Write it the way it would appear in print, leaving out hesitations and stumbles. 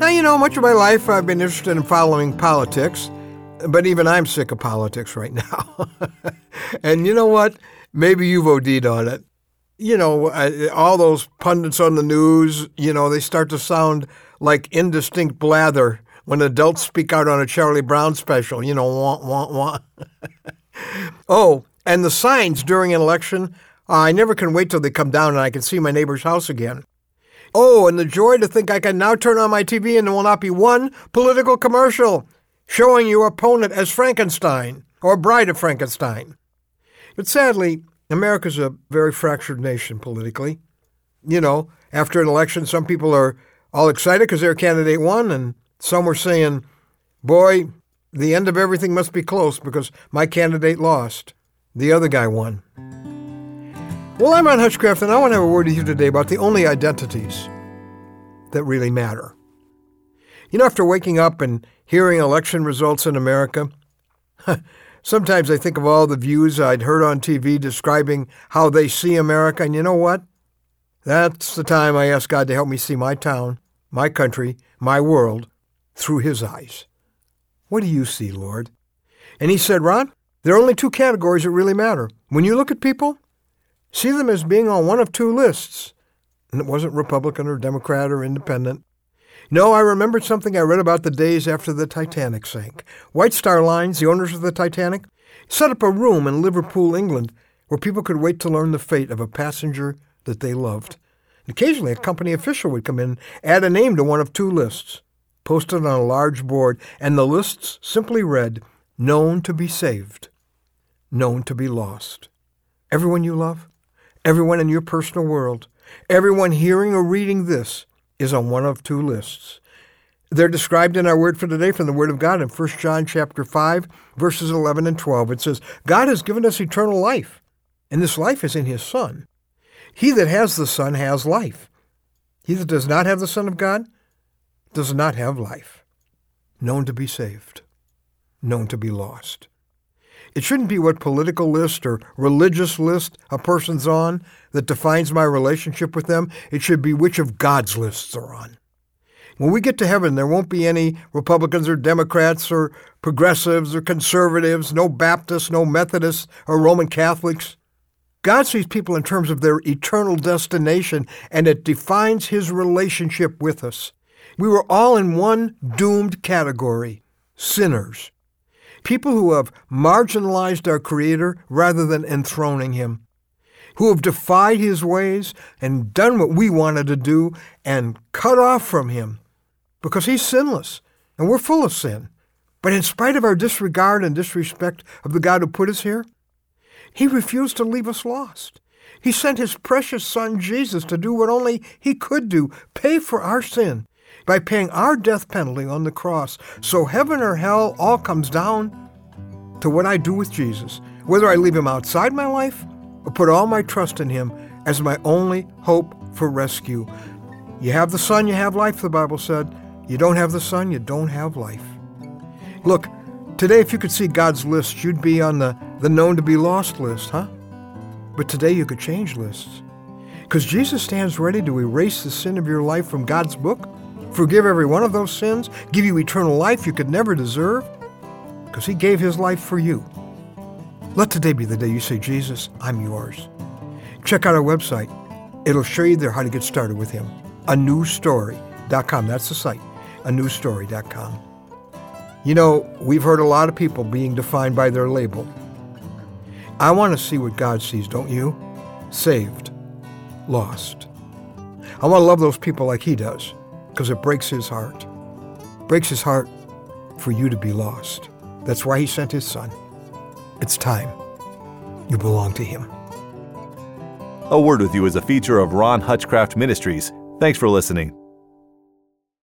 Now, much of my life I've been interested in following politics, but even I'm sick of politics right now. And you know what? Maybe you've OD'd on it. All those pundits on the news, they start to sound like indistinct blather when adults speak out on a Charlie Brown special, wah, wah, wah. Oh, and the signs during an election, I never can wait till they come down and I can see my neighbor's house again. Oh, and the joy to think I can now turn on my TV and there will not be one political commercial showing your opponent as Frankenstein or Bride of Frankenstein. But sadly, America's a very fractured nation politically. After an election, some people are all excited because their candidate won, and some were saying, boy, the end of everything must be close because my candidate lost. The other guy won. Well, I'm Ron Hutchcraft, and I want to have a word with you today about the only identities that really matter. After waking up and hearing election results in America, sometimes I think of all the views I'd heard on TV describing how they see America, and you know what? That's the time I ask God to help me see my town, my country, my world through His eyes. What do you see, Lord? And He said, Ron, there are only two categories that really matter. When you look at people, see them as being on one of two lists. And it wasn't Republican or Democrat or Independent. No, I remembered something I read about the days after the Titanic sank. White Star Lines, the owners of the Titanic, set up a room in Liverpool, England, where people could wait to learn the fate of a passenger that they loved. And occasionally a company official would come in and add a name to one of two lists, posted on a large board, and the lists simply read, known to be saved, known to be lost. Everyone you love, everyone in your personal world, everyone hearing or reading this is on one of two lists. They're described in our word for today from the Word of God in 1 John chapter 5, verses 11 and 12. It says, God has given us eternal life, and this life is in His Son. He that has the Son has life. He that does not have the Son of God does not have life. Known to be saved, known to be lost. It shouldn't be what political list or religious list a person's on that defines my relationship with them. It should be which of God's lists they're on. When we get to heaven, there won't be any Republicans or Democrats or progressives or conservatives, no Baptists, no Methodists or Roman Catholics. God sees people in terms of their eternal destination, and it defines His relationship with us. We were all in one doomed category, sinners. People who have marginalized our Creator rather than enthroning Him, who have defied His ways and done what we wanted to do and cut off from Him because He's sinless and we're full of sin. But in spite of our disregard and disrespect of the God who put us here, He refused to leave us lost. He sent His precious Son, Jesus, to do what only He could do, pay for our sin by paying our death penalty on the cross. So heaven or hell all comes down to what I do with Jesus, whether I leave Him outside my life or put all my trust in Him as my only hope for rescue. You have the Son, you have life, the Bible said. You don't have the Son, you don't have life. Look, today if you could see God's list, you'd be on the known to be lost list, huh? But today you could change lists. Because Jesus stands ready to erase the sin of your life from God's book, forgive every one of those sins, give you eternal life you could never deserve, because He gave His life for you. Let today be the day you say, Jesus, I'm yours. Check out our website. It'll show you there how to get started with Him. anewstory.com. That's the site, anewstory.com. We've heard a lot of people being defined by their label. I want to see what God sees, don't you? Saved, lost. I want to love those people like He does, because it breaks His heart. Breaks His heart for you to be lost. That's why He sent His Son. It's time. You belong to Him. A Word with You is a feature of Ron Hutchcraft Ministries. Thanks for listening.